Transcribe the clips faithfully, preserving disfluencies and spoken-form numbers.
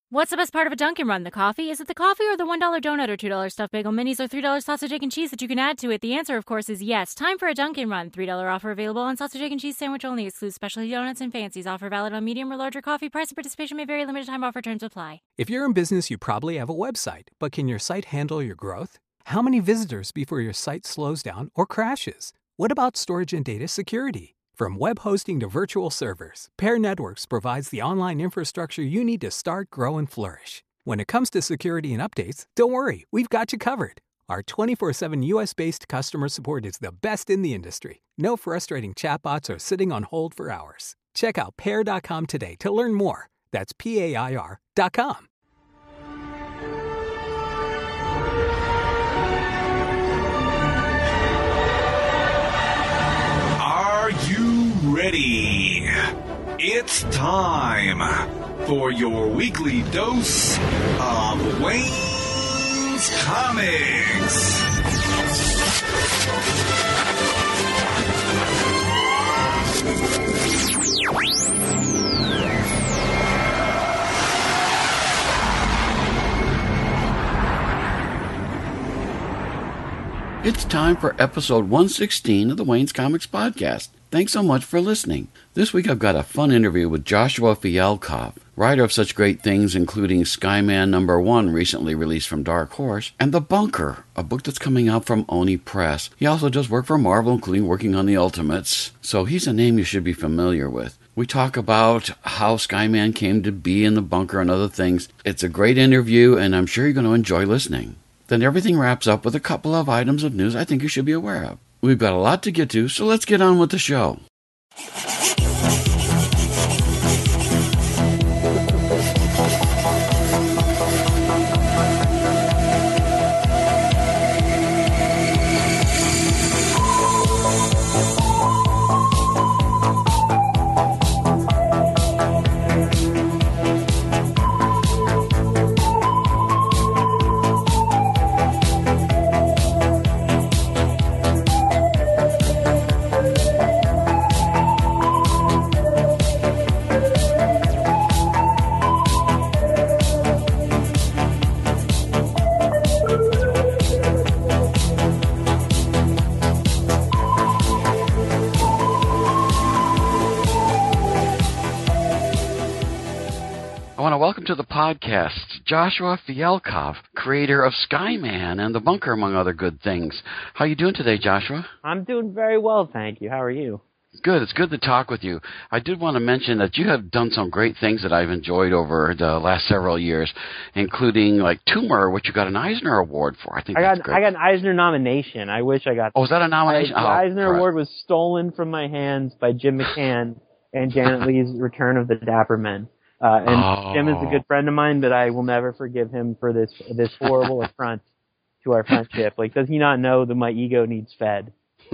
What's the best part of a Dunkin' Run? The coffee? Is it the coffee or the one dollar donut or two dollar stuffed bagel minis or three dollar sausage, egg, and cheese that you can add to it? The answer, of course, is yes. Time for a Dunkin' Run. three dollar offer available on sausage, egg, and cheese sandwich only. Excludes specialty donuts and fancies. Offer valid on medium or larger coffee. Price and participation may vary. Limited time offer. Terms apply. If you're in business, you probably have a website. But can your site handle your growth? How many visitors before your site slows down or crashes? What about storage and data security? From web hosting to virtual servers, Pair Networks provides the online infrastructure you need to start, grow, and flourish. When it comes to security and updates, don't worry, we've got you covered. Our twenty-four seven U S-based customer support is the best in the industry. No frustrating chatbots or sitting on hold for hours. Check out pair dot com today to learn more. That's P A I R dot com. Are you ready? It's time for your weekly dose of Wayne's Comics. It's time for episode one sixteen of the Wayne's Comics podcast. Thanks so much for listening. This week I've got a fun interview with Joshua Fialkov, writer of such great things including Skyman number one, recently released from Dark Horse, and The Bunker, a book that's coming out from Oni Press. He also does work for Marvel, including working on the Ultimates, so he's a name you should be familiar with. We talk about how Skyman came to be in The Bunker and other things. It's a great interview, and I'm sure you're going to enjoy listening. Then everything wraps up with a couple of items of news I think you should be aware of. We've got a lot to get to, so let's get on with the show. Welcome to the podcast, Joshua Fialkov, creator of Skyman and The Bunker, among other good things. How are you doing today, Joshua? I'm doing very well, thank you. How are you? Good. It's good to talk with you. I did want to mention that you have done some great things that I've enjoyed over the last several years, including like Tumor, which you got an Eisner Award for. I think I that's got great. I got an Eisner nomination. I wish I got. Oh, was that a nomination? I, the oh, Eisner right. Award was stolen from my hands by Jim McCann and Janet Leigh's Return of the Dapper Men. Uh, and oh. Jim is a good friend of mine, but I will never forgive him for this this horrible affront to our friendship. Like, does he not know that my ego needs fed?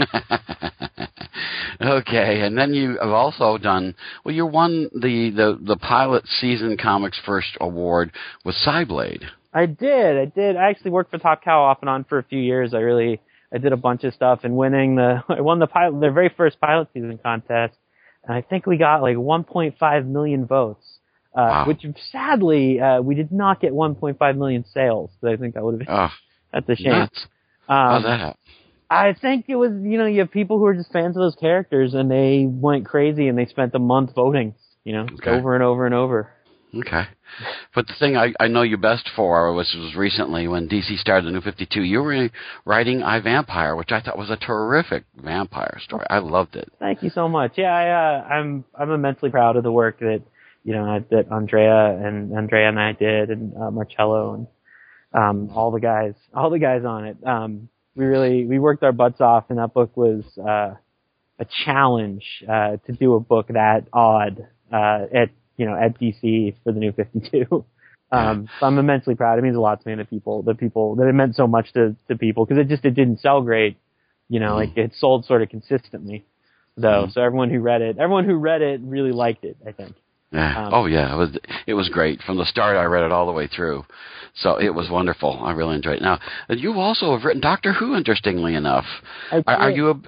Okay, and then you have also done, well, you won the, the, the Pilot Season Comics First Award with Cyblade. I did, I did. I actually worked for Top Cow off and on for a few years. I really, I did a bunch of stuff, and winning the, I won the pilot, their very first Pilot Season contest, and I think we got like one point five million votes. Uh, wow. Which sadly, uh, we did not get one point five million sales. So I think that would have been, oh, that's a shame. Nuts. Um, How's that happen? I think it was, you know, you have people who are just fans of those characters and they went crazy and they spent a month voting, you know, okay. over and over and over. Okay. But the thing I, I know you best for was, was recently when D C started the New fifty-two, you were writing I, Vampire, which I thought was a terrific vampire story. I loved it. Thank you so much. Yeah, I, uh, I'm, I'm immensely proud of the work that, you know, that Andrea and Andrea and I did, and uh, Marcello and um, all the guys, all the guys on it. Um, we really we worked our butts off, and that book was uh, a challenge uh, to do a book that odd uh, at you know at D C for the New fifty-two. Um, so I'm immensely proud. It means a lot to me, the people, the people that it meant so much to to people, because it just it didn't sell great, you know, like it sold sort of consistently though. So everyone who read it, everyone who read it really liked it, I think. Yeah. Um, oh yeah, it was it was great from the start. I read it all the way through, so it was wonderful. I really enjoyed it. Now, you also have written Doctor Who, interestingly enough. I Are, are you a, a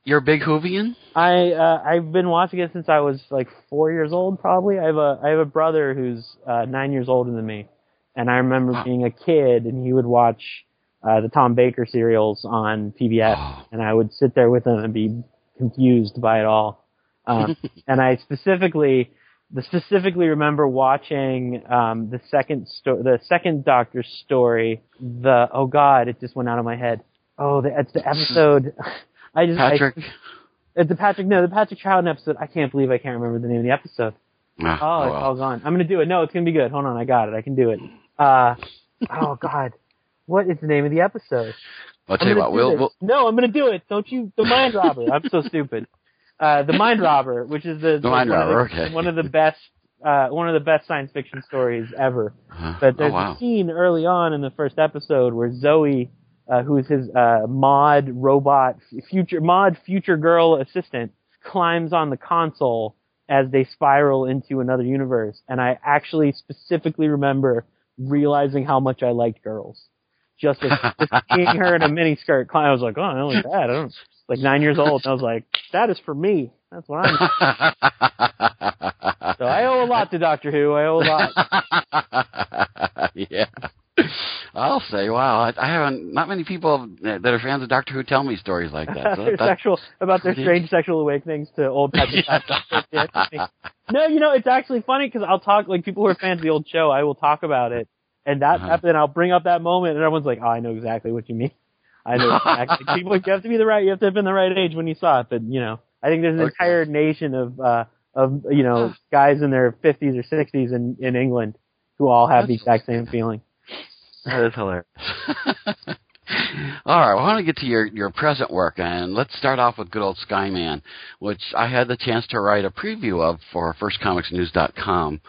you're a big Whovian? I uh, I've been watching it since I was like four years old, probably. I have a I have a brother who's uh, nine years older than me, and I remember wow. being a kid, and he would watch uh, the Tom Baker serials on P B S, oh. and I would sit there with him and be confused by it all. Um, and I specifically, the specifically remember watching um, the second sto- the second Doctor story. The oh god, it just went out of my head. Oh, the, it's the episode. I just Patrick. I, it's the Patrick. No, the Patrick Troughton episode. I can't believe I can't remember the name of the episode. Ah, oh, oh, it's well. all gone. I'm gonna do it. No, it's gonna be good. Hold on, I got it. I can do it. Uh, oh god, what is the name of the episode? I'll tell you what. We'll, we'll. No, I'm gonna do it. Don't you? The Mind Robber. I'm so stupid. Uh, the Mind Robber, which is the, the Mind Robber, of the, okay. one of the best, uh, one of the best science fiction stories ever. Uh-huh. But there's oh, wow. a scene early on in the first episode where Zoe, uh, who is his uh, mod robot future mod future girl assistant, climbs on the console as they spiral into another universe. And I actually specifically remember realizing how much I liked girls. Just, as, just seeing her in a mini skirt climb, I was like, oh, I only that. I don't. Like nine years old, and I was like, that is for me. That's what I'm. So I owe a lot to Doctor Who. I owe a lot. Yeah. I'll say, wow, I, I haven't, not many people that are fans of Doctor Who tell me stories like that. So their that's, sexual, about their strange sexual awakenings to old Patrick Troughton. No, you know, it's actually funny because I'll talk, like people who are fans of the old show, I will talk about it. And that, uh-huh. then I'll bring up that moment and everyone's like, oh, I know exactly what you mean. I know exactly. People, you have to be the right, you have to have been the right age when you saw it. But, you know, I think there's an okay. entire nation of, uh, of, you know, guys in their fifties or sixties in, in England who all have That's the exact same feeling. That is hilarious. All right, well, I want to get to your, your present work, and let's start off with good old Skyman, which I had the chance to write a preview of for first comics news dot com.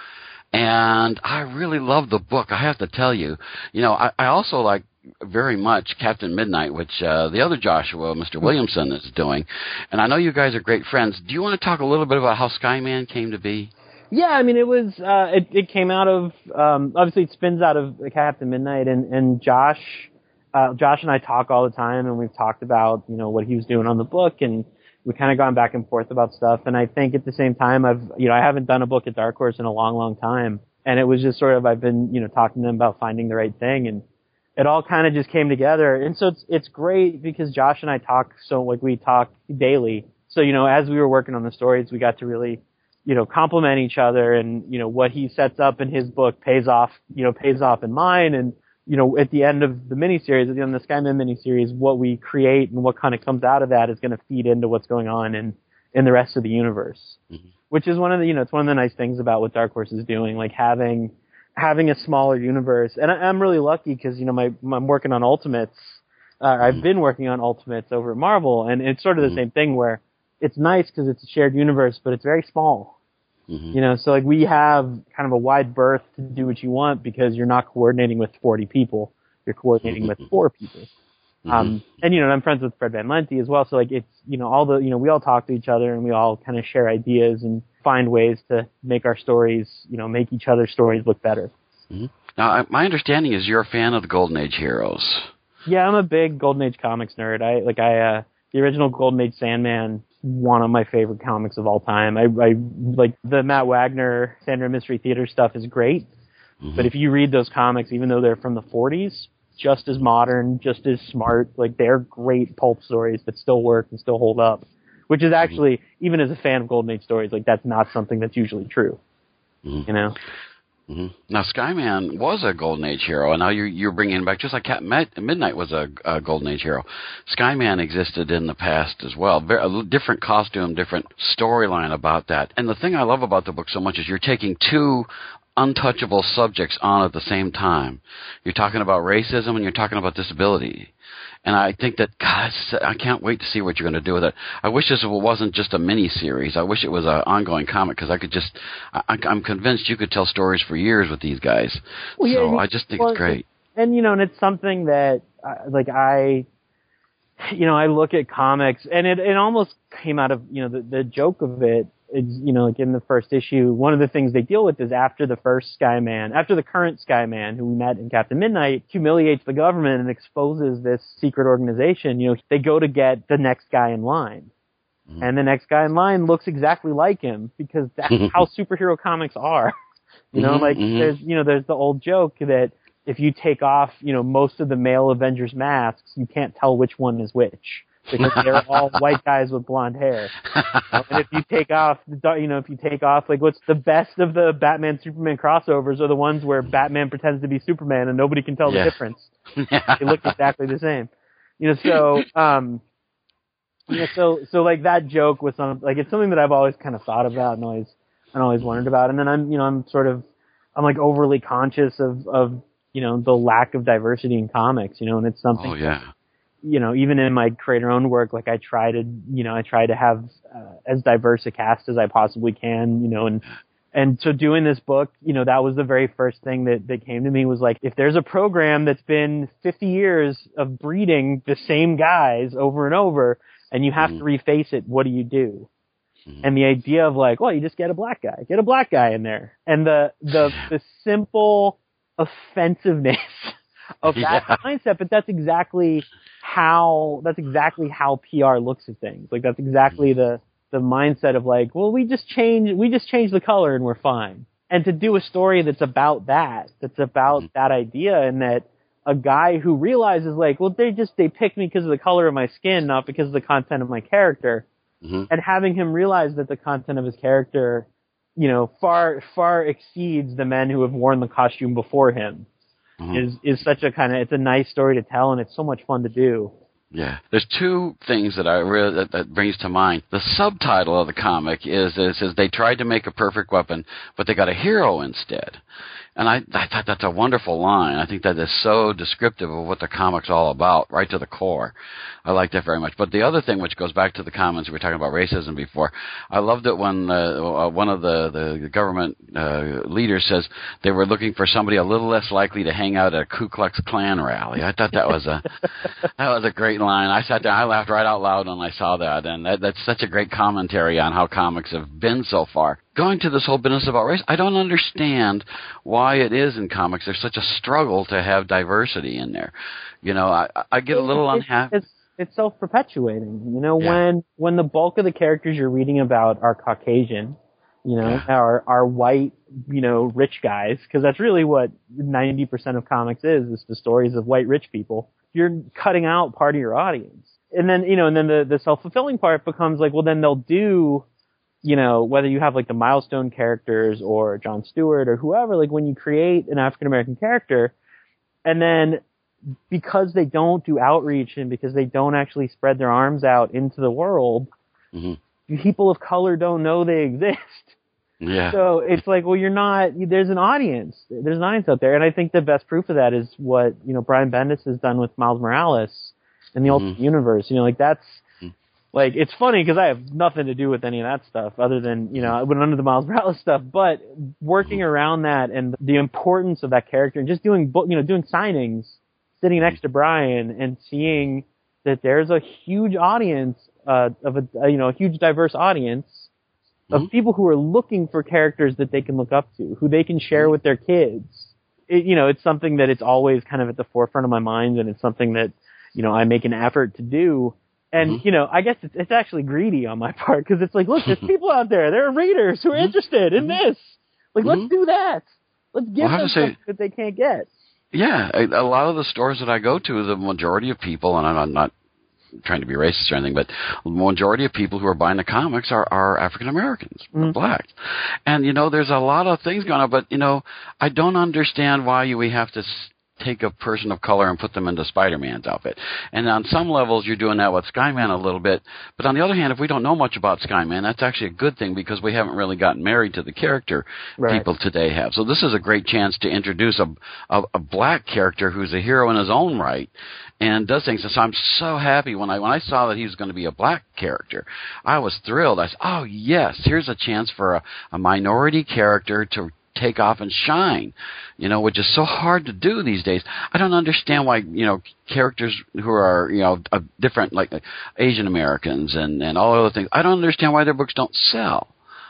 And I really love the book, I have to tell you. You know, I, I also like very much Captain Midnight, which uh, the other Joshua, Mister Williamson, is doing. And I know you guys are great friends. Do you want to talk a little bit about how Skyman came to be? Yeah, I mean, it was, uh, it, it came out of, um, obviously it spins out of Captain Midnight, and, and Josh, uh, Josh and I talk all the time, and we've talked about, you know, what he was doing on the book, and we've kind of gone back and forth about stuff. And I think at the same time, I've, you know, I haven't done a book at Dark Horse in a long, long time. And it was just sort of, I've been, you know, talking to them about finding the right thing, and it all kind of just came together. And so it's, it's great because Josh and I talk so, like, we talk daily. So, you know, as we were working on the stories, we got to really, you know, compliment each other, and, you know, what he sets up in his book pays off, you know, pays off in mine. And, you know, at the end of the miniseries, at the end of the Skyman miniseries, what we create and what kind of comes out of that is going to feed into what's going on in, in the rest of the universe. Mm-hmm. Which is one of the, you know, it's one of the nice things about what Dark Horse is doing, like having, having a smaller universe. And I, I'm really lucky because, you know, my, I'm working on Ultimates. Uh, I've been working on Ultimates over at Marvel, and it's sort of the mm-hmm. same thing where it's nice because it's a shared universe, but it's very small. Mm-hmm. You know, so like we have kind of a wide berth to do what you want because you're not coordinating with forty people. You're coordinating mm-hmm. with four people. Mm-hmm. Um, and you know, I'm friends with Fred Van Lente as well. So like it's, you know, all the, you know, we all talk to each other and we all kind of share ideas and find ways to make our stories, you know, make each other's stories look better. Mm-hmm. Now, my understanding is you're a fan of the Golden Age heroes. Yeah, I'm a big Golden Age comics nerd. I, like I, uh, the original Golden Age Sandman, one of my favorite comics of all time. I, I like the Matt Wagner Sandman Mystery Theater stuff is great. Mm-hmm. But if you read those comics, even though they're from the forties, just as modern, just as smart, like they're great pulp stories that still work and still hold up, which is actually, mm-hmm. even as a fan of Golden Age stories, like that's not something that's usually true, mm-hmm. you know? Mm-hmm. Now, Skyman was a Golden Age hero, and now you're, you're bringing him back, just like Captain Midnight was a, a Golden Age hero. Skyman existed in the past as well. Very, a different costume, different storyline about that. And the thing I love about the book so much is you're taking two untouchable subjects on at the same time. You're talking about racism and you're talking about disability. And I think that, God, I can't wait to see what you're going to do with it. I wish this wasn't just a mini-series. I wish it was an ongoing comic because I could just, I, I'm convinced you could tell stories for years with these guys. Well, yeah, so I just think well, it's great. And, you know, and it's something that, uh, like, I, you know, I look at comics and it, it almost came out of, you know, the, the joke of it. It's, you know, like in the first issue, one of the things they deal with is after the first Skyman, after the current Skyman, who we met in Captain Midnight, humiliates the government and exposes this secret organization, you know, they go to get the next guy in line. Mm-hmm. And the next guy in line looks exactly like him because that's how superhero comics are. You know, mm-hmm, like mm-hmm. there's, you know, there's the old joke that if you take off, you know, most of the male Avengers masks, you can't tell which one is which because they're all white guys with blonde hair. And if you take off, you know, if you take off, like what's the best of the Batman Superman crossovers are the ones where Batman pretends to be Superman and nobody can tell yeah. the difference. They look exactly the same. You know, so, um, yeah, so, so like that joke was some, like it's something that I've always kind of thought about and always, and always wondered about. And then I'm, you know, I'm sort of, I'm like overly conscious of, of, you know, the lack of diversity in comics, you know, and it's something, oh, yeah. that, you know, even in my creator-owned work, like I try to, you know, I try to have uh, as diverse a cast as I possibly can, you know, and, and so doing this book, you know, that was the very first thing that, that came to me was like, if there's a program that's been fifty years of breeding the same guys over and over, and you have mm-hmm. to reface it, what do you do? Mm-hmm. And the idea of like, well, you just get a black guy, get a black guy in there. And the, the, the simple offensiveness of that yeah. mindset, but that's exactly how, that's exactly how P R looks at things. Like that's exactly mm-hmm. the, the mindset of like, well, we just change, we just change the color and we're fine. And to do a story that's about that, that's about mm-hmm. that idea and that, a guy who realizes like, well, they just, they picked me because of the color of my skin, not because of the content of my character. Mm-hmm. And having him realize that the content of his character, you know, far, far exceeds the men who have worn the costume before him mm-hmm. is, is such a kind of, it's a nice story to tell and it's so much fun to do. Yeah. There's two things that I really, that, that brings to mind. The subtitle of the comic is, is, is they tried to make a perfect weapon, but they got a hero instead. And I, I thought that's a wonderful line. I think that is so descriptive of what the comic's all about, right to the core. I like that very much. But the other thing, which goes back to the comments we were talking about racism before, I loved it when uh, one of the, the government uh, leaders says they were looking for somebody a little less likely to hang out at a Ku Klux Klan rally. I thought that was a that was a great line. I sat down, I laughed right out loud when I saw that, and that, that's such a great commentary on how comics have been so far. Going to this whole business about race, I don't understand why it is in comics there's such a struggle to have diversity in there. You know, I, I get a little it's, unhappy. It's, it's self-perpetuating. You know, yeah. when when the bulk of the characters you're reading about are Caucasian, you know, yeah. are are white, you know, rich guys, because that's really what ninety percent of comics is, is the stories of white rich people. You're cutting out part of your audience. And then, you know, and then the, the self-fulfilling part becomes like, well, then they'll do, you know, whether you have like the Milestone characters or Jon Stewart or whoever, like when you create an African-American character and then because they don't do outreach and because they don't actually spread their arms out into the world, mm-hmm. people of color don't know they exist. Yeah. So it's like, well, you're not, there's an audience. There's an audience out there. And I think the best proof of that is what, you know, Brian Bendis has done with Miles Morales and the mm-hmm. Ultimate Universe. You know, like that's, like, it's funny because I have nothing to do with any of that stuff other than, you know, I went under the Miles Morales stuff, but working around that and the importance of that character and just doing, you know, doing signings, sitting next to Brian and seeing that there's a huge audience, uh, of a, you know, a huge diverse audience of mm-hmm. people who are looking for characters that they can look up to, who they can share with their kids. It, you know, it's something that it's always kind of at the forefront of my mind and it's something that, you know, I make an effort to do. And, mm-hmm. you know, I guess it's, it's actually greedy on my part because it's like, look, there's people out there. There are readers who are interested in this. Like, mm-hmm. let's do that. Let's give well, them something that they can't get. Yeah, a, a lot of the stores that I go to, the majority of people, and I'm not trying to be racist or anything, but the majority of people who are buying the comics are, are African Americans, mm-hmm. blacks. And, you know, there's a lot of things going on, but, you know, I don't understand why we have to take a person of color and put them into Spider-Man's outfit. And on some levels, you're doing that with Skyman a little bit. But on the other hand, if we don't know much about Skyman, that's actually a good thing because we haven't really gotten married to the character right. people today have. So this is a great chance to introduce a, a, a black character who's a hero in his own right and does things. So I'm so happy when I when I saw that he was going to be a black character. I was thrilled. I said, oh, yes, here's a chance for a, a minority character to take off and shine, you know, which is so hard to do these days. I don't understand why, you know, characters who are, you know, uh, different, like, like Asian Americans and, and all other things, I don't understand why their books don't sell.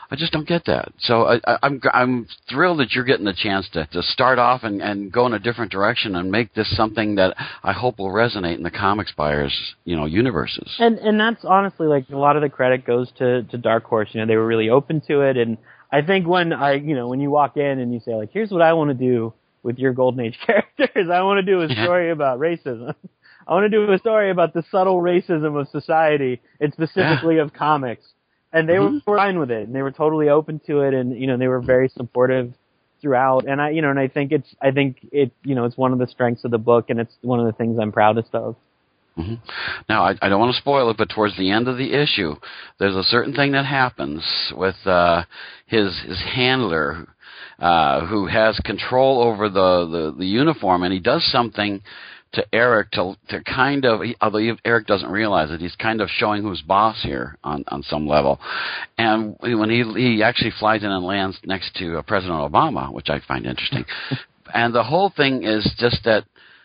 I just don't get that. So I, I, I'm I'm thrilled that you're getting the chance to, to start off and, and go in a different direction and make this something that I hope will resonate in the comics buyers, you know, universes. And and that's honestly, like, a lot of the credit goes to, to Dark Horse. You know, they were really open to it, and I think when I, you know, when you walk in and you say, like, here's what I want to do with your Golden Age characters, I want to do a story about racism. I want to do a story about the subtle racism of society, and specifically yeah. of comics. And they mm-hmm. were fine with it, and they were totally open to it, and, you know, they were very supportive throughout. And I, you know, and I think it's, I think it, you know, it's one of the strengths of the book, and it's one of the things I'm proudest of. Mm-hmm. Now, I, I don't want to spoil it, but towards the end of the issue, there's a certain thing that happens with uh, his his handler, uh, who has control over the, the, the uniform, and he does something to Eric to to kind of, although Eric doesn't realize it, he's kind of showing who's boss here on, on some level. And when he he actually flies in and lands next to uh, President Obama, which I find interesting. And the whole thing is just that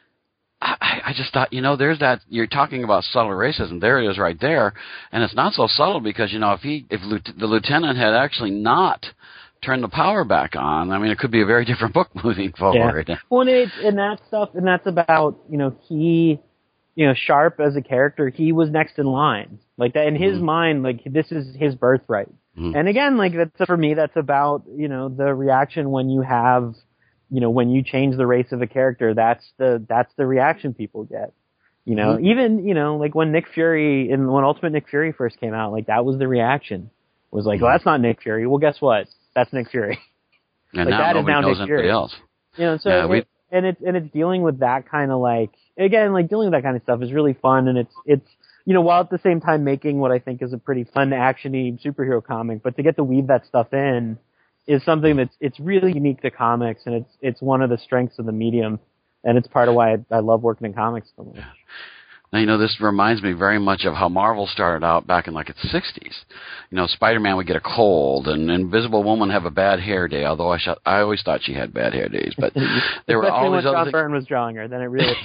I, I just thought, you know, there's that, you're talking about subtle racism. There it is right there. And it's not so subtle because, you know, if he if the lieutenant had actually not turn the power back on, I mean, it could be a very different book moving forward. Yeah. Well, and, it, and that stuff, and that's about, you know, he, you know, Sharp as a character, he was next in line. Like that, in his mm-hmm. mind, like, this is his birthright. Mm-hmm. And again, like, that's, for me, that's about, you know, the reaction when you have, you know, when you change the race of a character, that's the, that's the reaction people get. You know, mm-hmm. even, you know, like when Nick Fury, in, when Ultimate Nick Fury first came out, like, that was the reaction. It was like, mm-hmm. well, that's not Nick Fury. Well, guess what? That's Nick Fury. And like now that nobody is now knows Nick anybody Fury. else. You know, so yeah, it, and it's and it's dealing with that kind of, like, again, like, dealing with that kind of stuff is really fun, and it's it's you know, while at the same time making what I think is a pretty fun actiony superhero comic, but to get to weave that stuff in is something that's it's really unique to comics, and it's it's one of the strengths of the medium, and it's part of why I, I love working in comics so much. Yeah. Now, you know, this reminds me very much of how Marvel started out back in, like, its sixties. You know, Spider-Man would get a cold, and Invisible Woman have a bad hair day, although I sh- I always thought she had bad hair days. But there were all these other John things. Byrne was drawing her, then it really...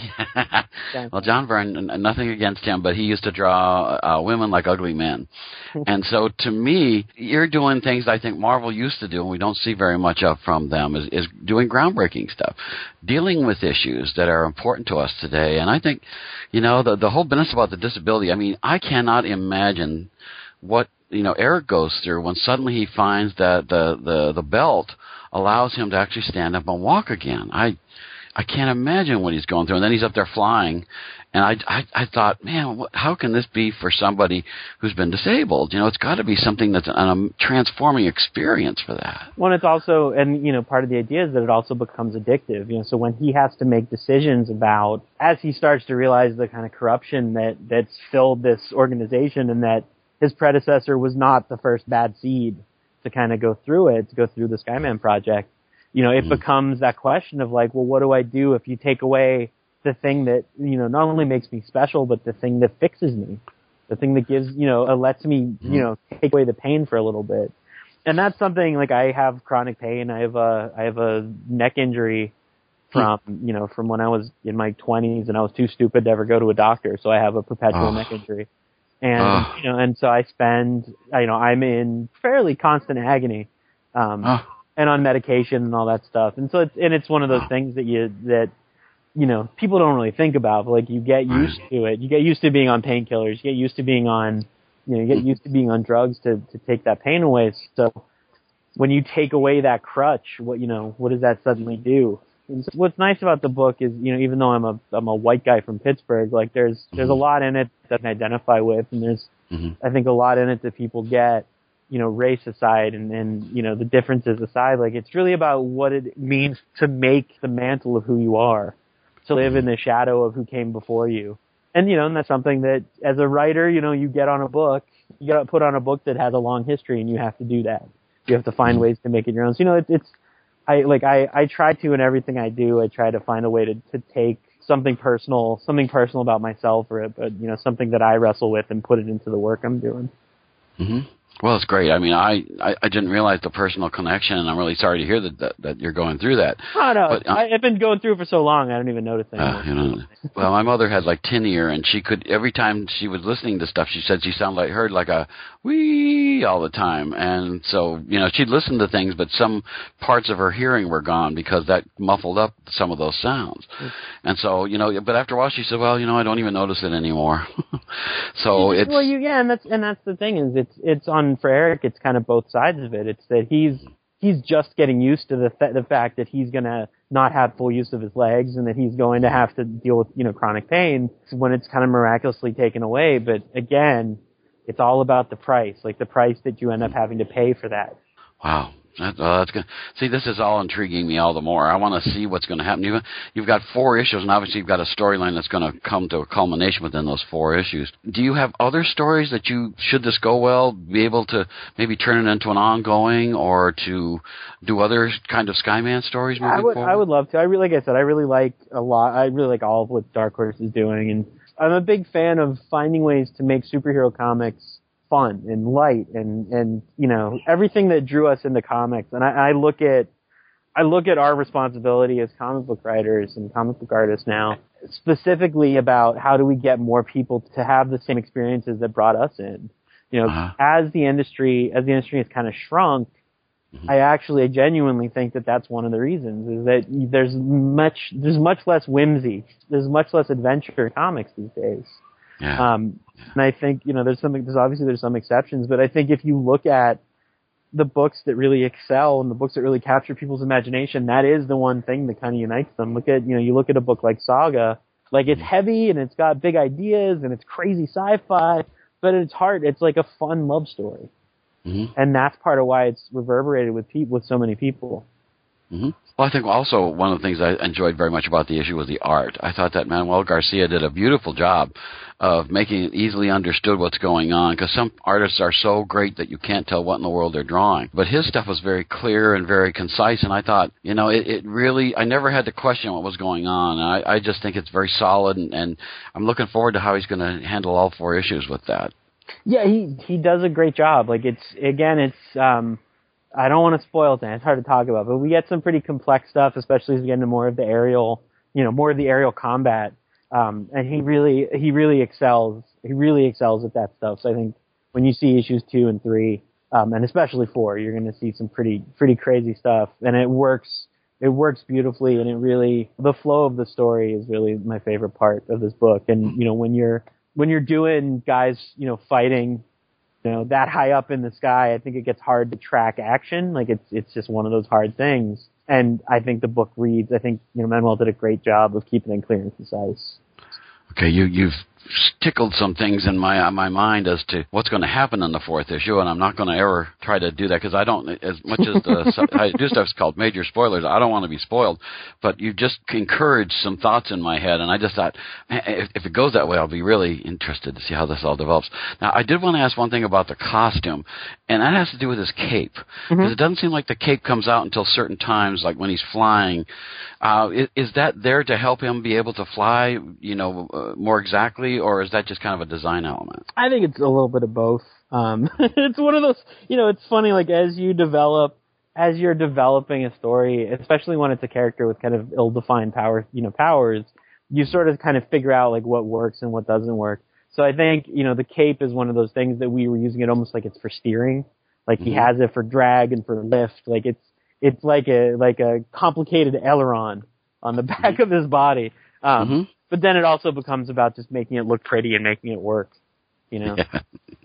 Well, John Byrne, nothing against him, but he used to draw uh, women like ugly men. And so, to me, you're doing things I think Marvel used to do, and we don't see very much of from them, is, is doing groundbreaking stuff, dealing with issues that are important to us today. And I think, you know, the the whole business about the disability, I mean, I cannot imagine what, you know, Eric goes through when suddenly he finds that the, the, the belt allows him to actually stand up and walk again. I I can't imagine what he's going through. And then he's up there flying, and I, I, I thought, man, what, how can this be for somebody who's been disabled? You know, it's got to be something that's a um, transforming experience for that. Well, it's also, and, you know, part of the idea is that it also becomes addictive. You know, so when he has to make decisions about, as he starts to realize the kind of corruption that, that's filled this organization, and that his predecessor was not the first bad seed to kind of go through it, to go through the Skyman project, you know, it mm. becomes that question of, like, well, what do I do if you take away the thing that, you know, not only makes me special, but the thing that fixes me, the thing that gives, you know, uh, lets me, mm. you know, take away the pain for a little bit. And that's something, like, I have chronic pain. I have a, I have a neck injury from, mm. you know, from when I was in my twenties, and I was too stupid to ever go to a doctor. So I have a perpetual oh. neck injury. And, oh. you know, and so I spend, you know, I'm in fairly constant agony. Um, oh. and on medication and all that stuff. And so it's, and it's one of those things that you, that, you know, people don't really think about, but, like, you get used to it. You get used to being on painkillers. You get used to being on, you know, you get used to being on drugs to, to take that pain away. So when you take away that crutch, what, you know, what does that suddenly do? And so what's nice about the book is, you know, even though I'm a, I'm a white guy from Pittsburgh, like, there's, there's a lot in it that I can identify with, and there's, mm-hmm. I think, a lot in it that people get. You know, race aside, and, and, you know, the differences aside, like, it's really about what it means to make the mantle of who you are, to live in the shadow of who came before you. And, you know, and that's something that, as a writer, you know, you get on a book, you got to put on a book that has a long history, and you have to do that. You have to find ways to make it your own. So, you know, it, it's, I, like, I, I try to, in everything I do, I try to find a way to, to take something personal, something personal about myself, or, but, you know, something that I wrestle with, and put it into the work I'm doing. Mm-hmm. Well, it's great. I mean, I, I, I didn't realize the personal connection, and I'm really sorry to hear that that, that you're going through that. Oh, no. But, uh, I, I've been going through it for so long, I don't even notice anymore. Uh, you know, well, my mother had like tin ear, and she could, every time she was listening to stuff, she said she sounded like, heard like a wee all the time. And so, you know, she'd listen to things, but some parts of her hearing were gone because that muffled up some of those sounds. And so, you know, but after a while she said, well, you know, I don't even notice it anymore. So it's... Well, you, yeah, and that's, and that's the thing is it's, it's on, for Eric, it's kind of both sides of it. It's that he's, he's just getting used to the th- the fact that he's going to not have full use of his legs and that he's going to have to deal with, you know, chronic pain when it's kind of miraculously taken away. But again, it's all about the price, like the price that you end up having to pay for that. Wow. That, uh, that's good. See, this is all intriguing me all the more. I want to see what's going to happen. You've, you've got four issues, and obviously you've got a storyline that's going to come to a culmination within those four issues. Do you have other stories that you, should this go well, be able to maybe turn it into an ongoing or to do other kind of Skyman stories moving I would, forward? I would love to. I really, like I said, I really like a lot. I really like all of what Dark Horse is doing, and I'm a big fan of finding ways to make superhero comics fun and light and, and, you know, everything that drew us into comics. And I, I look at, I look at our responsibility as comic book writers and comic book artists now, specifically about how do we get more people to have the same experiences that brought us in. You know, uh-huh. as the industry, as the industry has kind of shrunk, mm-hmm. I actually genuinely think that that's one of the reasons is that there's much, there's much less whimsy. There's much less adventure in comics these days. Yeah. Um, and I think, you know, there's some, there's obviously there's some exceptions, but I think if you look at the books that really excel and the books that really capture people's imagination, that is the one thing that kind of unites them. Look at, you know, you look at a book like Saga, like it's heavy and it's got big ideas and it's crazy sci-fi, but it's hard. It's like a fun love story. Mm-hmm. And that's part of why it's reverberated with people, with so many people. Mm-hmm. Well, I think also one of the things I enjoyed very much about the issue was the art. I thought that Manuel Garcia did a beautiful job of making it easily understood what's going on, because some artists are so great that you can't tell what in the world they're drawing. But his stuff was very clear and very concise, and I thought, you know, it, it really, I never had to question what was going on. I, I just think it's very solid, and, and I'm looking forward to how he's going to handle all four issues with that. Yeah, he he does a great job. Like, it's, again, it's, um, I don't want to spoil it, it's hard to talk about, but we get some pretty complex stuff, especially as we get into more of the aerial, you know, more of the aerial combat. Um, and he really, he really excels, he really excels at that stuff. So I think when you see issues two and three, um, and especially four, you're going to see some pretty, pretty crazy stuff. And it works, it works beautifully, and it really, the flow of the story is really my favorite part of this book. And, you know, when you're, when you're doing guys, you know, fighting, you know, that high up in the sky, I think it gets hard to track action. Like, it's it's just one of those hard things. And I think the book reads, I think, you know, Manuel did a great job of keeping it clear and concise. Okay, you, you've tickled some things in my uh, my mind as to what's going to happen in the fourth issue, and I'm not going to ever try to do that, because I don't, as much as the I do stuff's called major spoilers, I don't want to be spoiled, but you just encouraged some thoughts in my head, and I just thought, man, if, if it goes that way, I'll be really interested to see how this all develops. Now, I did want to ask one thing about the costume, and that has to do with his cape, because mm-hmm. it doesn't seem like the cape comes out until certain times, like when he's flying. Uh, is, is that there to help him be able to fly, you know, uh, more exactly, or is that just kind of a design element? I think it's a little bit of both. Um, it's one of those, you know, it's funny, like, as you develop, as you're developing a story, especially when it's a character with kind of ill-defined power, you know, powers, you sort of kind of figure out, like, what works and what doesn't work. So I think, you know, the cape is one of those things that we were using it almost like it's for steering. Like, mm-hmm. he has it for drag and for lift. Like, it's, it's like a, like a complicated aileron on the back mm-hmm. of his body. Um, mm-hmm. But then it also becomes about just making it look pretty and making it work, you know? Yeah.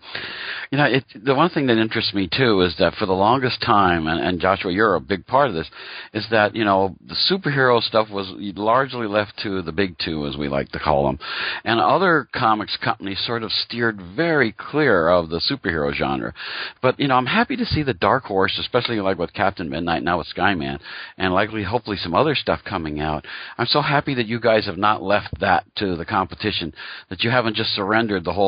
You know, it, the one thing that interests me, too, is that for the longest time, and, and Joshua, you're a big part of this, is that, you know, the superhero stuff was largely left to the big two, as we like to call them. And other comics companies sort of steered very clear of the superhero genre. But, you know, I'm happy to see the Dark Horse, especially like with Captain Midnight, now with Skyman, and likely, hopefully, some other stuff coming out. I'm so happy that you guys have not left that to the competition, that you haven't just surrendered the whole notion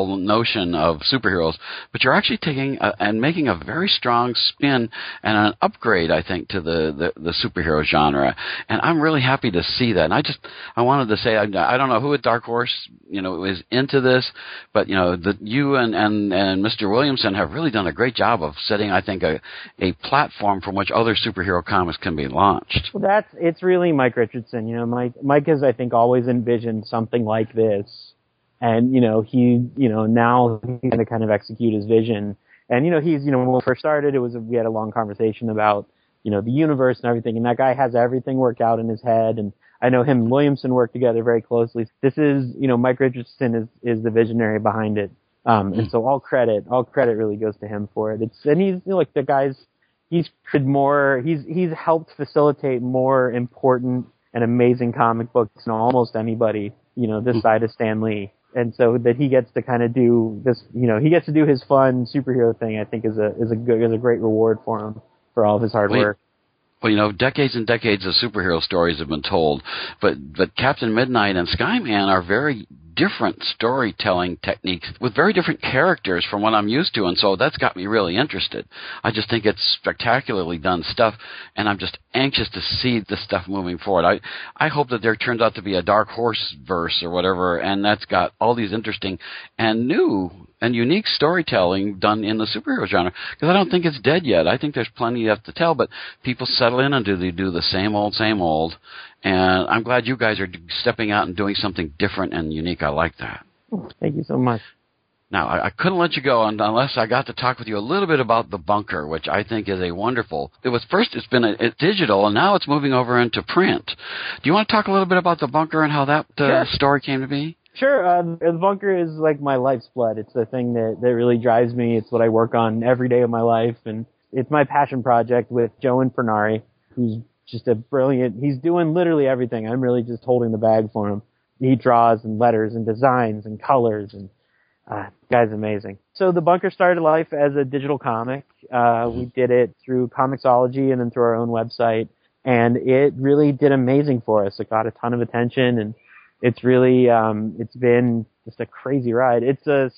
notion of superheroes, but you're actually taking a, and making a very strong spin and an upgrade, I think, to the, the, the superhero genre. And I'm really happy to see that. And I just, I wanted to say, I, I don't know who at Dark Horse, you know, is into this, but, you know, the, you and, and, and Mister Williamson have really done a great job of setting, I think, a, a platform from which other superhero comics can be launched. Well, that's, it's really Mike Richardson. You know, Mike, Mike has, I think, always envisioned something like this. And, you know, he, you know, now he's going to kind of execute his vision. And, you know, he's, you know, when we first started, it was, a, we had a long conversation about, you know, the universe and everything. And that guy has everything worked out in his head. And I know him and Williamson work together very closely. This is, you know, Mike Richardson is, is the visionary behind it. Um, and so all credit, all credit really goes to him for it. It's, and he's, you know, like the guy's, he's created more, he's, he's helped facilitate more important and amazing comic books than almost anybody, you know, this side of Stan Lee. And so that he gets to kind of do this, you know, he gets to do his fun superhero thing, I think is a, is a good, is a great reward for him for all of his hard Wait. work. Well, you know, decades and decades of superhero stories have been told, but but Captain Midnight and Skyman are very different storytelling techniques with very different characters from what I'm used to, and so that's got me really interested. I just think it's spectacularly done stuff, and I'm just anxious to see the stuff moving forward. I I hope that there turns out to be a Dark Horse verse or whatever, and that's got all these interesting and new and unique storytelling done in the superhero genre, because I don't think it's dead yet. I think there's plenty left to tell, but people settle in and do they do the same old, same old. And I'm glad you guys are stepping out and doing something different and unique. I like that. Thank you so much. Now, I, I couldn't let you go unless I got to talk with you a little bit about The Bunker, which I think is a wonderful. It was first, it's been a, a digital, and now it's moving over into print. Do you want to talk a little bit about The Bunker and how that uh, Sure. story came to be? Sure. Uh, the Bunker is like my life's blood. It's the thing that, that really drives me. It's what I work on every day of my life, and it's my passion project with Joe Infernari, who's just a brilliant, he's doing literally everything. I'm really just holding the bag for him. He draws and letters and designs and colors, and uh, the guy's amazing. So The Bunker started life as a digital comic. Uh, we did it through Comixology and then through our own website, and it really did amazing for us. It got a ton of attention, and it's really, um, it's been just a crazy ride. It's a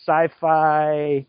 sci-fi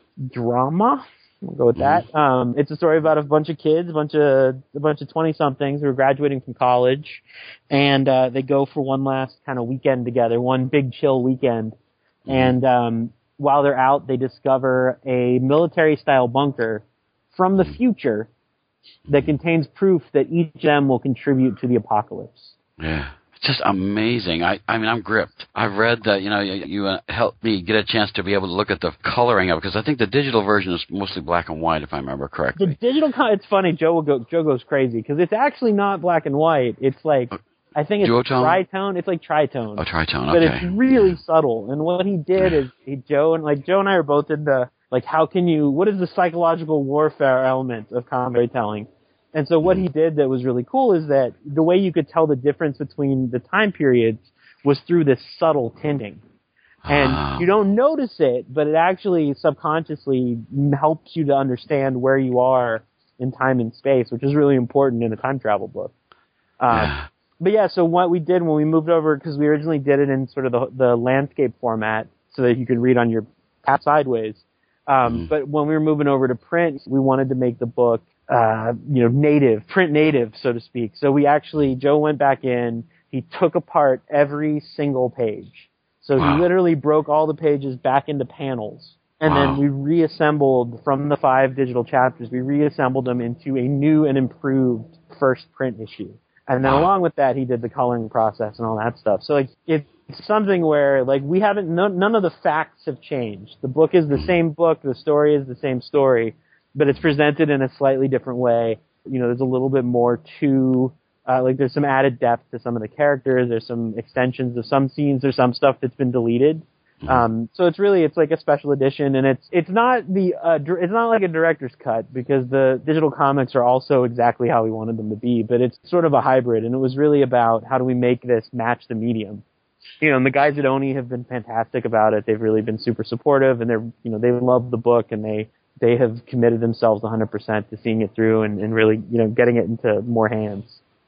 drama. We'll go with that. Um, it's a story about a bunch of kids, a bunch of a bunch of twenty-somethings who are graduating from college, and uh, they go for one last kind of weekend together, one big chill weekend. And um, while they're out, they discover a military-style bunker from the future that contains proof that each of them will contribute to the apocalypse. Yeah. It's just amazing. I, I mean, I'm gripped. I've read that, you know, you, you uh, helped me get a chance to be able to look at the coloring of it, because I think the digital version is mostly black and white, if I remember correctly. The digital, con- it's funny, Joe will go, Joe goes crazy, because it's actually not black and white. It's like, I think it's Duotone? tritone. It's like tritone. Oh, tritone, But okay. it's really subtle. And what he did is, he, Joe and, like, Joe and I are both into, like, how can you, what is the psychological warfare element of comic storytelling? And so what he did that was really cool is that the way you could tell the difference between the time periods was through this subtle tinting. And Ah. you don't notice it, but it actually subconsciously helps you to understand where you are in time and space, which is really important in a time travel book. Um, Yeah. But yeah, so what we did when we moved over, because we originally did it in sort of the, the landscape format so that you could read on your app sideways. Um, Mm. But when we were moving over to print, we wanted to make the book Uh, you know, native, print native, so to speak. So we actually, Joe went back in, he took apart every single page. So Wow. he literally broke all the pages back into panels. And Wow. then we reassembled from the five digital chapters, we reassembled them into a new and improved first print issue. And then Wow. along with that, he did the coloring process and all that stuff. So like, it's something where, like, we haven't, no, none of the facts have changed. The book is the same book, the story is the same story, but it's presented in a slightly different way. You know, there's a little bit more to, uh, like there's some added depth to some of the characters. There's some extensions of some scenes. There's some stuff that's been deleted. Um, so it's really, it's like a special edition, and it's, it's not the, uh, dir- it's not like a director's cut, because the digital comics are also exactly how we wanted them to be, but it's sort of a hybrid, and it was really about how do we make this match the medium. You know, and the guys at Oni have been fantastic about it. They've really been super supportive, and they're, you know, they love the book, and they, they have committed themselves one hundred percent to seeing it through and, and really, you know, getting it into more hands.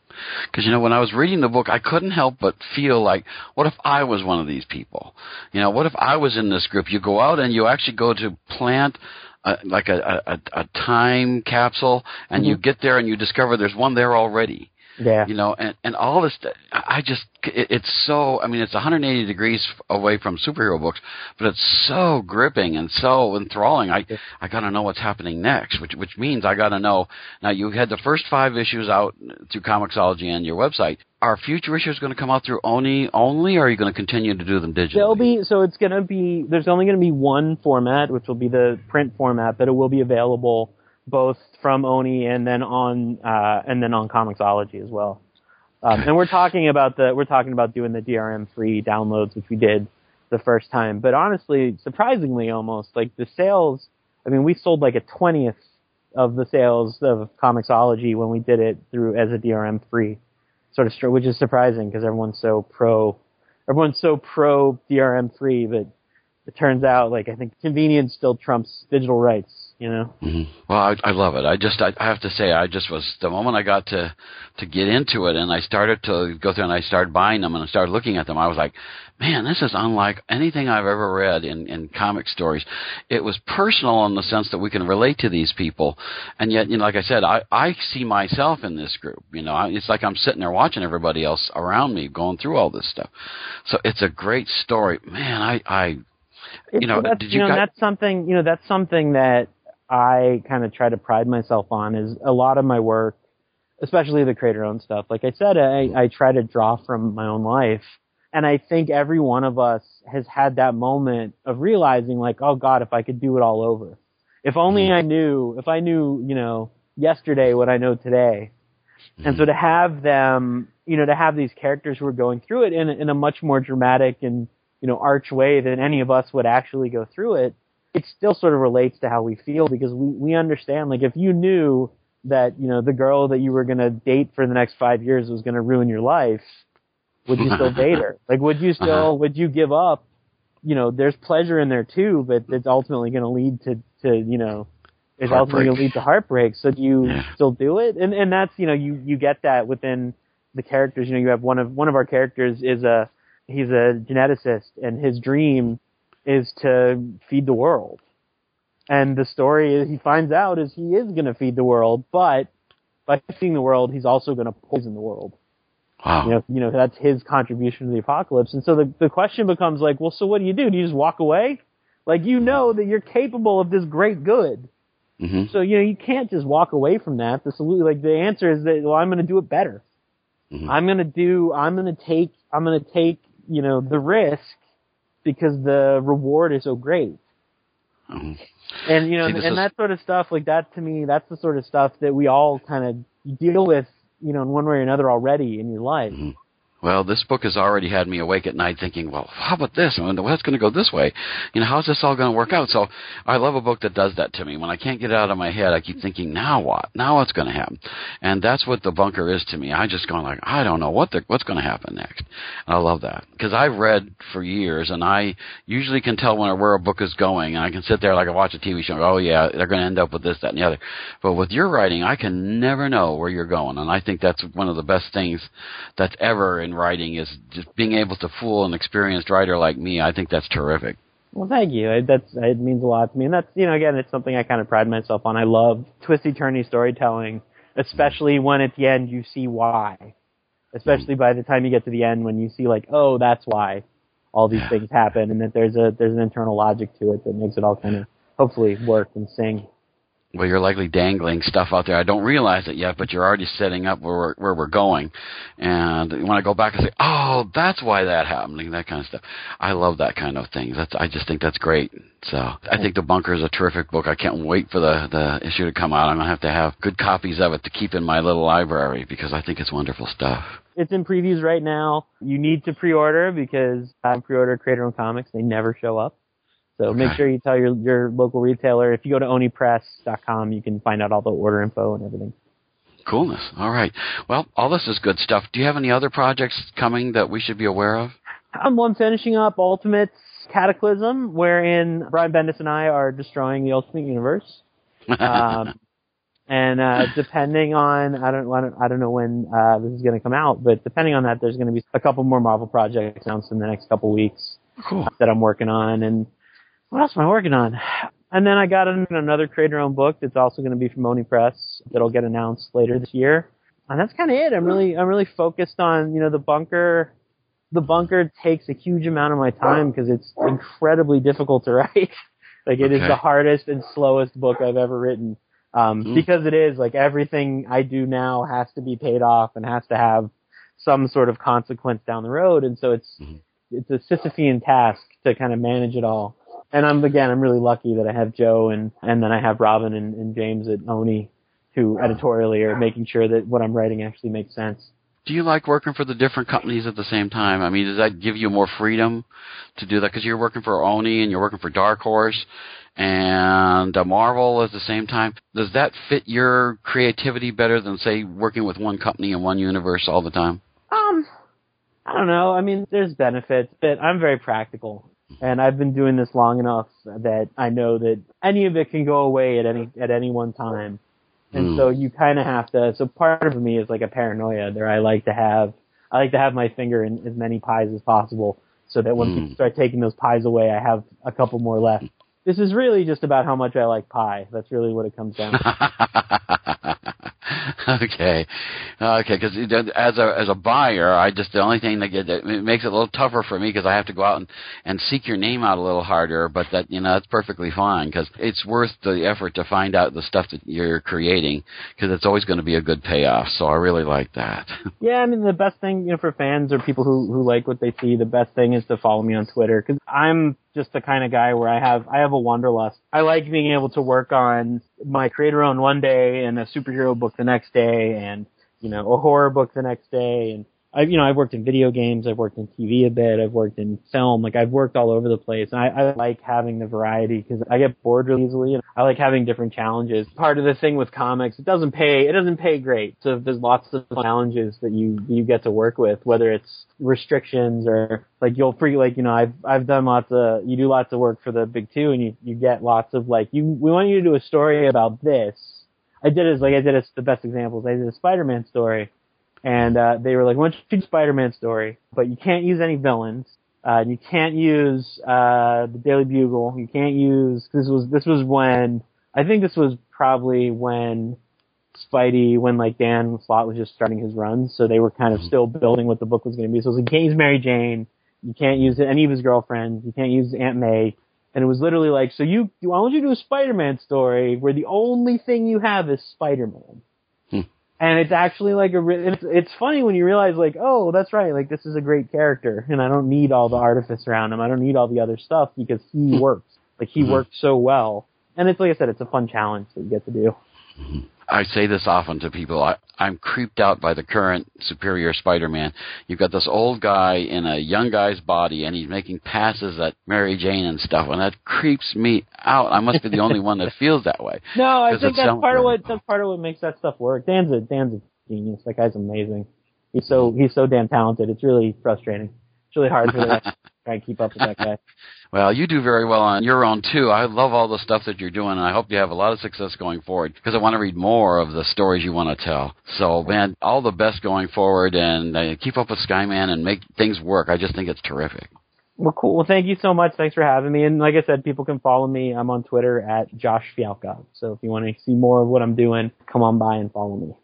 Because, you know, when I was reading the book, I couldn't help but feel like, what if I was one of these people? You know, what if I was in this group? You go out and you actually go to plant a, like a, a, a time capsule, and mm-hmm. you get there and you discover there's one there already. Yeah. You know, and, and all this, I just, it, it's so, I mean, it's one hundred eighty degrees away from superhero books, but it's so gripping and so enthralling. I, I gotta know what's happening next, which, which means I gotta know. Now, you had the first five issues out through Comixology and your website. Are future issues going to come out through Oni only, or are you going to continue to do them digitally? There'll be, so it's going to be, there's only going to be one format, which will be the print format, but it will be available both from Oni and then on uh, and then on Comixology as well. Um, and we're talking about the we're talking about doing the D R M free downloads, which we did the first time. But honestly, surprisingly, almost like the sales. I mean, we sold like a twentieth of the sales of Comixology when we did it through as a D R M free sort of, which is surprising because everyone's so pro. Everyone's so pro D R M free, but it turns out like I think convenience still trumps digital rights. You know. Mm-hmm. Well, I, I love it. I just, I, I have to say, I just was the moment I got to to get into it, and I started to go through, and I started buying them, and I started looking at them. I was like, man, this is unlike anything I've ever read in in comic stories. It was personal in the sense that we can relate to these people, and yet, you know, like I said, I I see myself in this group. You know, it's like I'm sitting there watching everybody else around me going through all this stuff. So it's a great story, man. I I. You know, that's, did you, you know guys- that's something. You know, that's something that I kind of try to pride myself on. Is a lot of my work, especially the creator-owned stuff. Like I said, I, I try to draw from my own life, and I think every one of us has had that moment of realizing, like, oh God, if I could do it all over, if only I knew, if I knew, you know, yesterday what I know today. And so to have them, you know, to have these characters who are going through it in, in a much more dramatic and, you know, arch way than any of us would actually go through it, it still sort of relates to how we feel, because we, we understand, like, if you knew that, you know, the girl that you were going to date for the next five years was going to ruin your life, would you still date her? Like, would you still, uh-huh. would you give up? You know, there's pleasure in there too, but it's ultimately going to lead to, to, you know, it's Heartbreak. ultimately going to lead to heartbreak. So do you yeah. still do it? And, and that's, you know, you, you get that within the characters. You know, you have one of, one of our characters is a, he's a geneticist, and his dream is to feed the world. And the story is, he finds out is he is going to feed the world, but by feeding the world, he's also going to poison the world. Wow. You know, you know, that's his contribution to the apocalypse. And so the, the question becomes like, well, so what do you do? Do you just walk away? Like, you know that you're capable of this great good. Mm-hmm. So, you know, you can't just walk away from that. The solution, like, the answer is that, well, I'm going to do it better. Mm-hmm. I'm going to do, I'm going to take, I'm going to take, you know, the risk because the reward is so great. Mm-hmm. And, you know, See, and is... that sort of stuff, like that to me, that's the sort of stuff that we all kind of deal with, you know, in one way or another already in your life. Mm-hmm. Well, this book has already had me awake at night thinking, well, how about this? I mean, well, it's going to go this way. You know, how's this all going to work out? So I love a book that does that to me. When I can't get it out of my head, I keep thinking, now what? Now what's going to happen? And that's what The Bunker is to me. I just going like, I don't know what the, what's going to happen next. And I love that. Because I've read for years, and I usually can tell when, where a book is going, and I can sit there like I watch a T V show and go, oh, yeah, they're going to end up with this, that, and the other. But with your writing, I can never know where you're going. And I think that's one of the best things that's ever in writing is just being able to fool an experienced writer like me. I think that's terrific. Well, thank you. I, that's it means a lot to me, and that's, you know, again, it's something I kind of pride myself on. I love twisty-turny storytelling, especially mm. when at the end you see why. Especially mm. by the time you get to the end, when you see like, oh, that's why all these yeah. things happen, and that there's a there's an internal logic to it that makes it all kind of hopefully work and sing. Well, you're likely dangling stuff out there. I don't realize it yet, but you're already setting up where we're, where we're going. And when I go back and say, oh, that's why that happened, and that kind of stuff. I love that kind of thing. That's, I just think that's great. So I think The Bunker is a terrific book. I can't wait for the, the issue to come out. I'm going to have to have good copies of it to keep in my little library because I think it's wonderful stuff. It's in previews right now. You need to pre-order because I pre-order Creator-Owned Comics. They never show up. So okay. Make sure you tell your, your local retailer. If you go to oni press dot com, you can find out all the order info and everything. Coolness. All right. Well, all this is good stuff. Do you have any other projects coming that we should be aware of? I'm one finishing up Ultimates Cataclysm, wherein Brian Bendis and I are destroying the Ultimate Universe. um, And uh, depending on, I don't, I don't, I don't know when uh, this is going to come out, but depending on that, there's going to be a couple more Marvel projects announced in the next couple weeks cool. that I'm working on. And what else am I working on? And then I got another creator-owned book that's also going to be from Oni Press that'll get announced later this year. And that's kind of it. I'm really, I'm really focused on, you know, the bunker. The bunker takes a huge amount of my time because it's incredibly difficult to write. Like it okay. is the hardest and slowest book I've ever written. Um, mm. because it is like everything I do now has to be paid off and has to have some sort of consequence down the road. And so it's, mm. it's a Sisyphean task to kind of manage it all. And I'm, again, I'm really lucky that I have Joe and, and then I have Robin and, and James at Oni who editorially are making sure that what I'm writing actually makes sense. Do you like working for the different companies at the same time? I mean, does that give you more freedom to do that? Because you're working for Oni and you're working for Dark Horse and uh, Marvel at the same time. Does that fit your creativity better than, say, working with one company and one universe all the time? Um, I don't know. I mean, there's benefits, but I'm very practical. And I've been doing this long enough that I know that any of it can go away at any at any one time. And mm. so you kind of have to, so part of me is like a paranoia there. I like to have, I like to have my finger in as many pies as possible so that when mm. people start taking those pies away, I have a couple more left. This is really just about how much I like pie. That's really what it comes down to. Okay, okay. Because as a as a buyer, I just the only thing that get it makes it a little tougher for me because I have to go out and, and seek your name out a little harder. But that you know that's perfectly fine because it's worth the effort to find out the stuff that you're creating because it's always going to be a good payoff. So I really like that. Yeah, I mean the best thing you know for fans or people who who like what they see, the best thing is to follow me on Twitter because I'm just the kind of guy where I have I have a wanderlust. I like being able to work on my creator-owned one day and a superhero book the next day and, you know, a horror book the next day. And, I, you know, I've worked in video games. I've worked in T V a bit. I've worked in film. Like, I've worked all over the place. And I, I like having the variety because I get bored really easily. And I like having different challenges. Part of the thing with comics, it doesn't pay, it doesn't pay great. So there's lots of challenges that you, you get to work with, whether it's restrictions or, like, you'll free, like, you know, I've, I've done lots of, you do lots of work for the big two and you, you get lots of, like, you, we want you to do a story about this. I did it, like, I did it, the best examples. I did a Spider-Man story. And, uh, they were like, why don't you do a Spider-Man story? But you can't use any villains. Uh, you can't use, uh, the Daily Bugle. You can't use, this was, this was when, I think this was probably when Spidey, when, like, Dan Slott was just starting his runs. So they were kind of still building what the book was going to be. So it was like, you can't use Mary Jane. You can't use any of his girlfriends. You can't use Aunt May. And it was literally like, so you, why don't you do a Spider-Man story where the only thing you have is Spider-Man? And it's actually like a, it's, it's funny when you realize like, oh, that's right, like this is a great character and I don't need all the artifice around him. I don't need all the other stuff because he works. Like he mm-hmm. works so well. And it's like I said, it's a fun challenge that you get to do. I say this often to people. I, I'm creeped out by the current Superior Spider-Man. You've got this old guy in a young guy's body, and he's making passes at Mary Jane and stuff, and that creeps me out. I must be the only one that feels that way. No, I think that's part of what that's part of what makes that stuff work. Dan's a Dan's a genius. That guy's amazing. He's so he's so damn talented. It's really frustrating. It's really hard for that to try and keep up with that guy. Well, you do very well on your own, too. I love all the stuff that you're doing, and I hope you have a lot of success going forward because I want to read more of the stories you want to tell. So, man, all the best going forward, and uh, keep up with Skyman and make things work. I just think it's terrific. Well, cool. Well, thank you so much. Thanks for having me. And like I said, people can follow me. I'm on Twitter at Josh Fialkov. So if you want to see more of what I'm doing, come on by and follow me.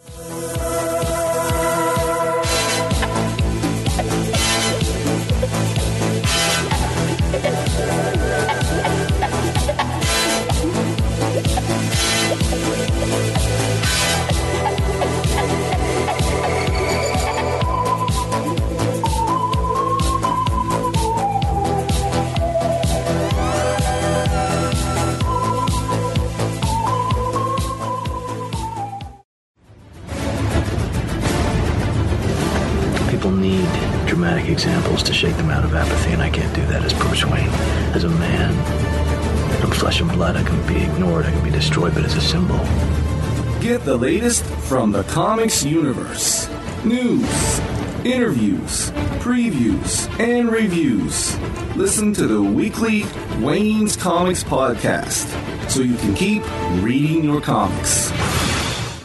Need dramatic examples to shake them out of apathy, and I can't do that as Bruce Wayne. As a man, I'm flesh and blood. I can be ignored, I can be destroyed, but as a symbol. Get the latest from the comics universe. News, interviews, previews, and reviews. Listen to the weekly Wayne's Comics podcast so you can keep reading your comics.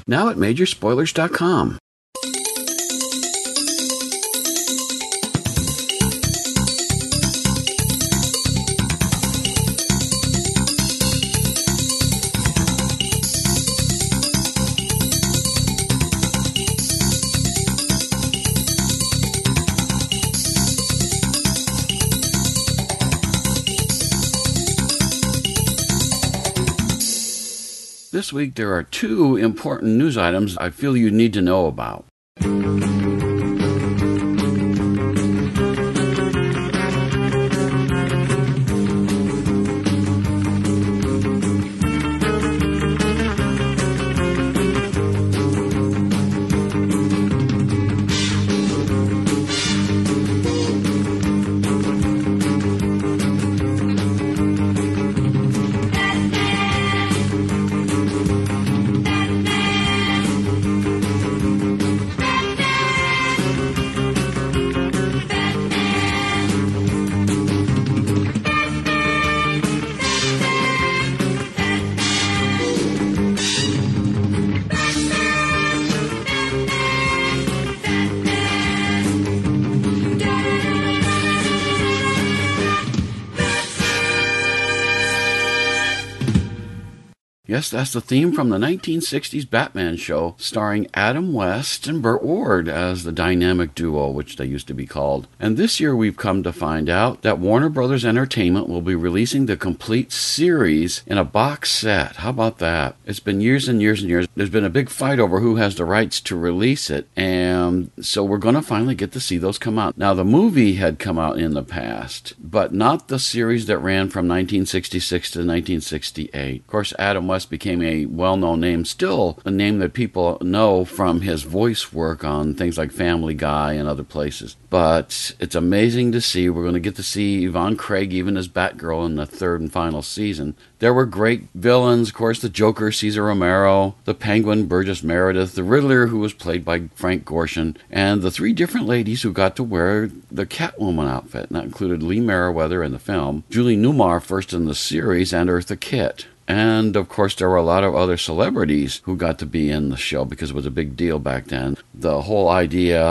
now at major spoilers dot com. This week there are two important news items I feel you need to know about. Yes, that's the theme from the nineteen sixties Batman show, starring Adam West and Burt Ward as the dynamic duo, which they used to be called. And this year we've come to find out that Warner Brothers Entertainment will be releasing the complete series in a box set. How about that? It's been years and years and years. There's been a big fight over who has the rights to release it, and so we're going to finally get to see those come out. Now, the movie had come out in the past, but not the series that ran from nineteen sixty-six to nineteen sixty-eight. Of course, Adam West became a well-known name, still a name that people know from his voice work on things like Family Guy and other places. But it's amazing to see. We're going to get to see Yvonne Craig even as Batgirl in the third and final season. There were great villains, of course, the Joker, Cesar Romero, the Penguin, Burgess Meredith, the Riddler, who was played by Frank Gorshin, and the three different ladies who got to wear the Catwoman outfit. And that included Lee Meriwether in the film, Julie Newmar first in the series, and Eartha Kitt. And, of course, there were a lot of other celebrities who got to be in the show because it was a big deal back then. The whole idea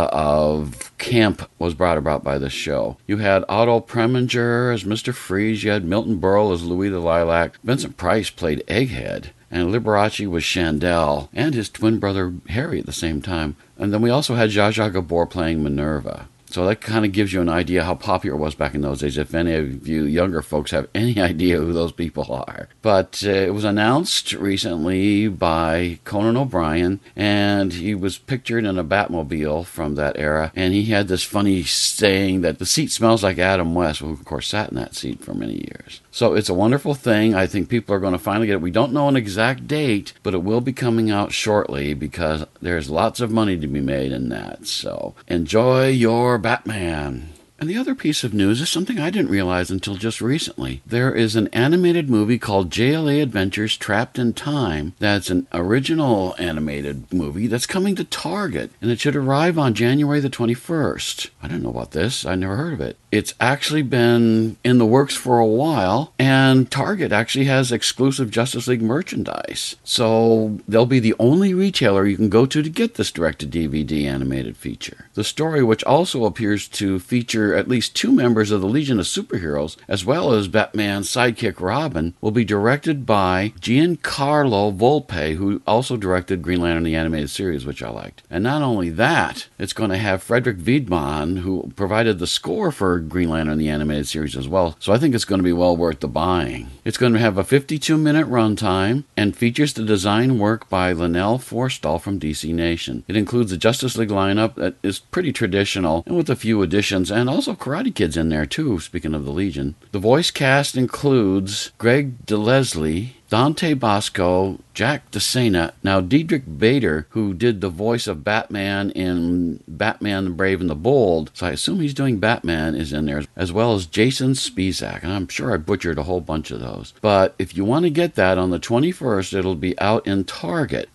of camp was brought about by the show. You had Otto Preminger as Mister Freeze. You had Milton Berle as Louis the Lilac. Vincent Price played Egghead. And Liberace was Chandel, and his twin brother Harry at the same time. And then we also had Zsa Zsa Gabor playing Minerva. So that kind of gives you an idea how popular it was back in those days, if any of you younger folks have any idea who those people are. But uh, it was announced recently by Conan O'Brien, and he was pictured in a Batmobile from that era, and he had this funny saying that the seat smells like Adam West, who of course sat in that seat for many years. So it's a wonderful thing. I think people are going to finally get it. We don't know an exact date, but it will be coming out shortly because there's lots of money to be made in that. So enjoy your Batman. And the other piece of news is something I didn't realize until just recently. There is an animated movie called J L A Adventures Trapped in Time that's an original animated movie that's coming to Target, and it should arrive on January the twenty-first. I didn't know about this. I never heard of it. It's actually been in the works for a while, and Target actually has exclusive Justice League merchandise. So they'll be the only retailer you can go to to get this direct-to-D V D animated feature. The story, which also appears to feature at least two members of the Legion of Superheroes, as well as Batman's sidekick Robin, will be directed by Giancarlo Volpe, who also directed Green Lantern the Animated Series, which I liked. And not only that, it's going to have Frederick Wiedmann, who provided the score for Green Lantern the Animated Series as well. So I think it's going to be well worth the buying. It's going to have a fifty-two minute runtime and features the design work by Linnell Forstall from D C Nation. It includes a Justice League lineup that is pretty traditional and with a few additions, and also Karate Kid's in there too, speaking of the Legion. The voice cast includes Greg DeLeslie, Dante Bosco, Jack DeSena. Now, Diedrich Bader, who did the voice of Batman in Batman the Brave and the Bold, so I assume he's doing Batman, is in there, as well as Jason Spizak, and I'm sure I butchered a whole bunch of those. But if you want to get that, on the twenty-first, it'll be out in Target,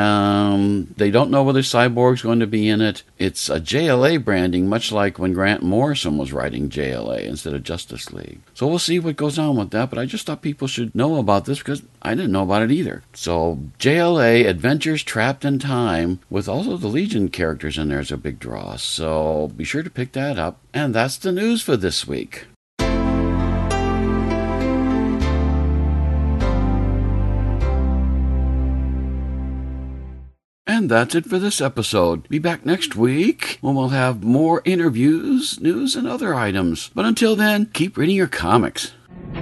and they don't know whether Cyborg's going to be in it. It's a J L A branding, much like when Grant Morrison was writing J L A instead of Justice League. So we'll see what goes on with that, but I just thought people should know about this because because I didn't know about it either. So J L A Adventures Trapped in Time, with also the Legion characters in there, is a big draw. So be sure to pick that up. And that's the news for this week. And that's it for this episode. Be back next week when we'll have more interviews, news, and other items. But until then, keep reading your comics.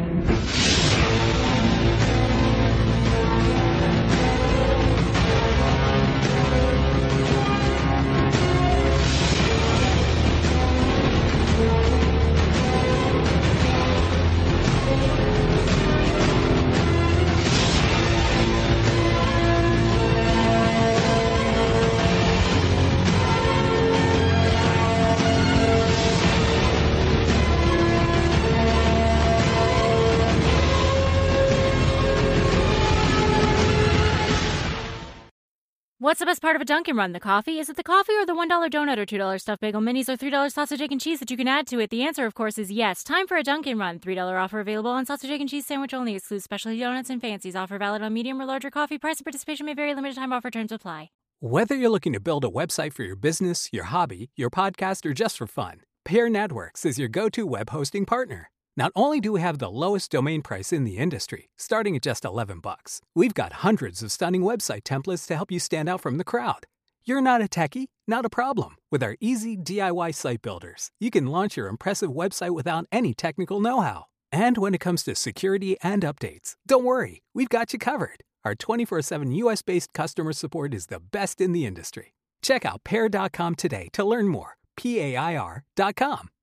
What's the best part of a Dunkin' Run? The coffee? Is it the coffee or the one dollar donut or two dollar stuffed bagel minis or three dollar sausage, egg, and cheese that you can add to it? The answer, of course, is yes. Time for a Dunkin' Run. three dollar offer available on sausage, egg, and cheese sandwich only. Excludes specialty donuts and fancies. Offer valid on medium or larger coffee. Price and participation may vary. Limited time offer. Terms apply. Whether you're looking to build a website for your business, your hobby, your podcast, or just for fun, Pair Networks is your go-to web hosting partner. Not only do we have the lowest domain price in the industry, starting at just eleven bucks, we've got hundreds of stunning website templates to help you stand out from the crowd. You're not a techie? Not a problem. With our easy D I Y site builders, you can launch your impressive website without any technical know-how. And when it comes to security and updates, don't worry, we've got you covered. Our twenty-four seven U S-based customer support is the best in the industry. Check out pair dot com today to learn more. P A I R dot com.